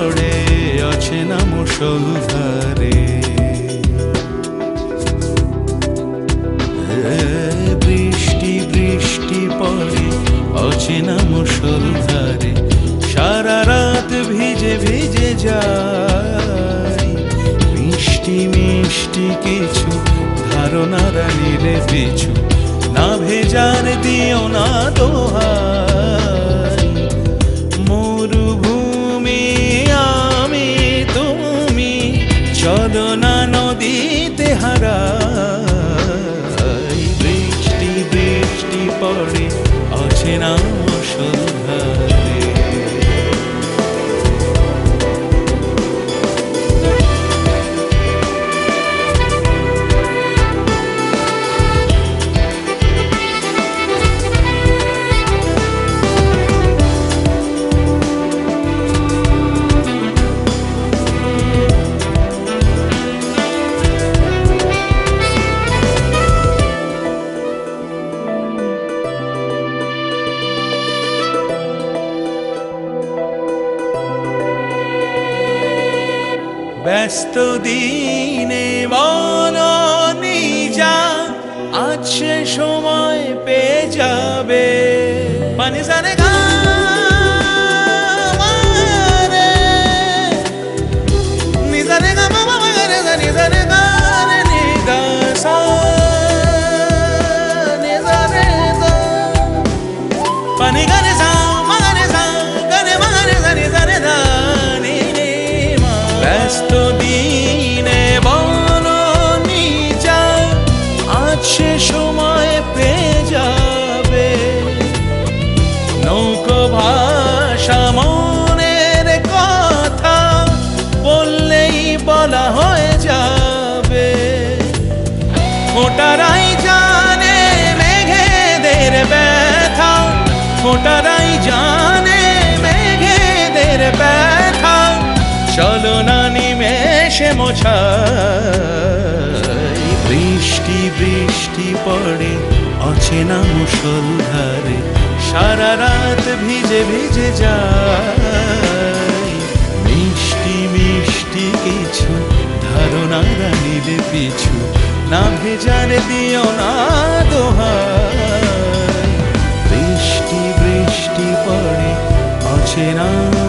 পড়ে অচেনা মুষলধারে। বৃষ্টি বৃষ্টি পড়ে অচেনা মুষলধারে, সারা রাত ভিজে ভিজে যায়। মিষ্টি মিষ্টি কিছু ধারণারা নিলে পিছু, না ভেজার দিও না দোহাই। মরুভূমি আমি তুমি, চলো না নদীতে হারাই। বৃষ্টি বৃষ্টি পড়ে অচেনা মুষলধারে। ব্যস্ত দিনে মননি যা, আজ সে সময় পেয়ে যাবে। পানি জানে গা রে, নিজারে গা মা মা রে গা নিজারে গা রে নি গা সা নিজারে গা। পানি গা রে সা মা গা রে সা গা রে মা রে সা নিজারে গা নি নি মা। ব্যস্ত দিনে বননি যা, আজ সে সময় পেয়ে যাবে। নৌকো ভাষা মনের কথা বললেই বলা হয়ে যাবে। ফোঁটারাই জানে মেঘেদের ব্যথা, ফোঁটারাই জানে মেঘেদের ব্যথা। চলো না নিমেষে মোছাই। বৃষ্টি বৃষ্টি পড়ে অচেনা মুষলধারে, সারা রাত ভিজে ভিজে যায়। মিষ্টি মিষ্টি কিছু ধারণারা নিলে পিছু, না ভেজার দিও না দোহাই। বৃষ্টি বৃষ্টি পড়ে অচেনা